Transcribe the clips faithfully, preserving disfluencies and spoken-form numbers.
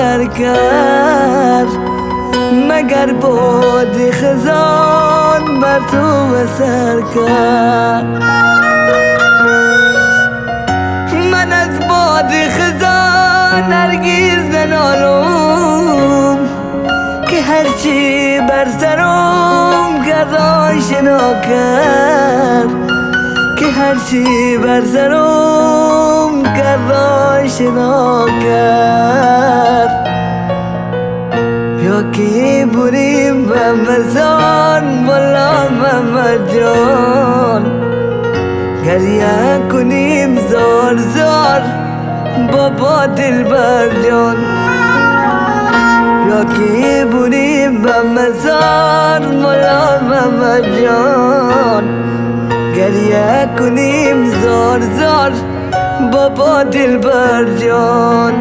سر کرد، مگر باد خزان بر تو بسر کرد. من از باد خزان هرگز ننالم که هرچی بر سرم کرد آشنا کرد، که هرچی بر سرم کرد آشنا کرد. یا که بریم به مزان والا محمد جان، گریه کنیم زار زار بابا دلبر جان. یا که بریم به مزار والا محمد جان، گریه کنیم زار زار بابا دلبر جان.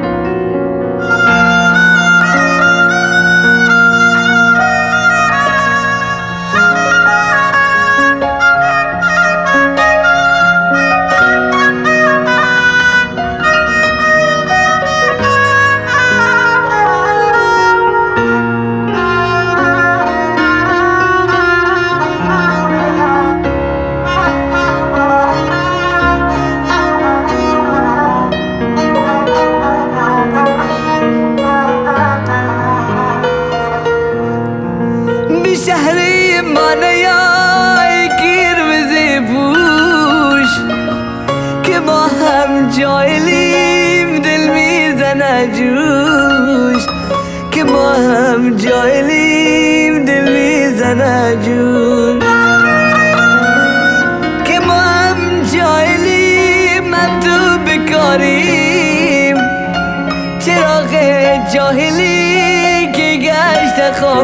شهری من یای گیرمزی پوش، که ما هم جایلیم دل میزنه جوش، که ما هم جایلیم دل میزنه جوش، که ما هم جایلیم هم تو بکاریم، چراغ جاهلی که گشت خواب